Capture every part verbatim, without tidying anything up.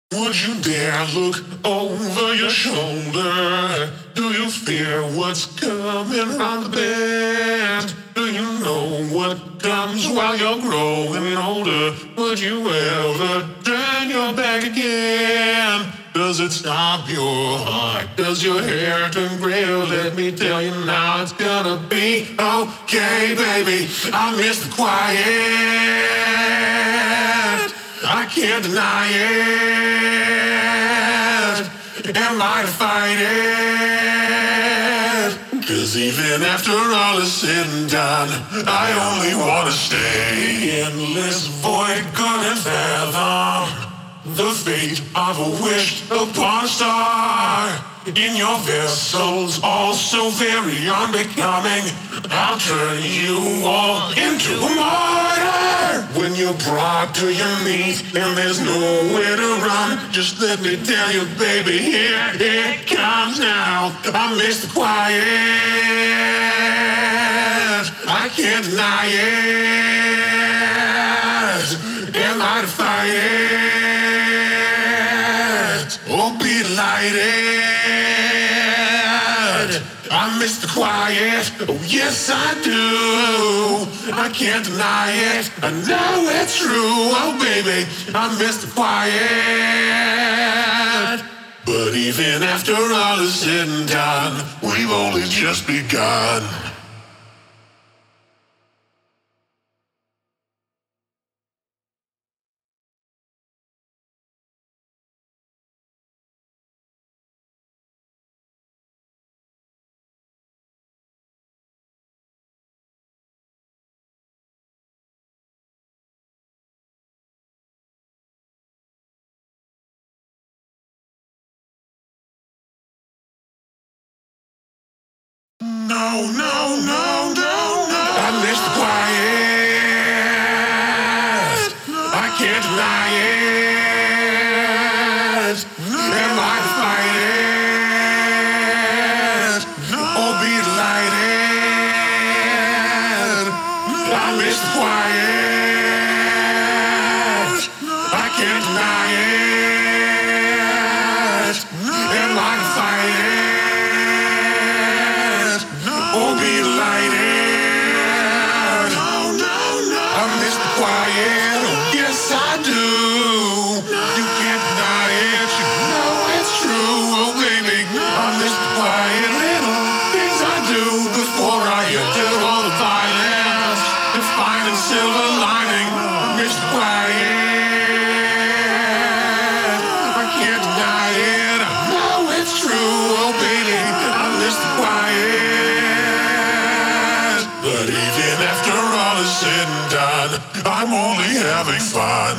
Would you dare look over your shoulder? Do you fear what's coming from the bend? Do you know what comes while you're growing older? Would you ever turn your back again? Does it stop your heart? Does your hair turn gray? Let me tell you now, it's gonna be okay, baby. I miss the quiet. I can't deny it. Am I to fight it? Cause even after all is said and done, I only wanna stay in this void, couldn't fathom the fate of a wish upon a star. In your vessels, all so very unbecoming, I'll turn you all into a martyr. When you're brought to your knees and there's nowhere to run, just let me tell you, baby, here it comes now. I miss the quiet, I can't deny it. Am I to fight it? Or be delighted? I miss the quiet, oh yes I do. I can't deny it, I know it's true. Oh baby, I miss the quiet. But even after all is said and done, we've only just begun. No, no, no, no, no. I miss the quiet. I can't deny it. Am I to fight it? Or be delighted? I miss the quiet. I can't deny it. Am I to fight it? Or be delighted. No, no, no. I miss the quiet. Oh, yes, I do. You can't deny it. You know it's true. Oh, baby, I miss the quiet little things I do before I do all the violence. To find a silver lining. I miss the quiet. I can't deny it. I know it's true. Oh, baby, I miss the quiet. But even after all is said and done, I'm only having fun.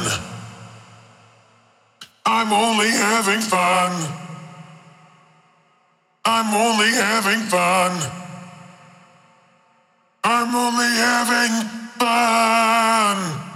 I'm only having fun. I'm only having fun. I'm only having fun.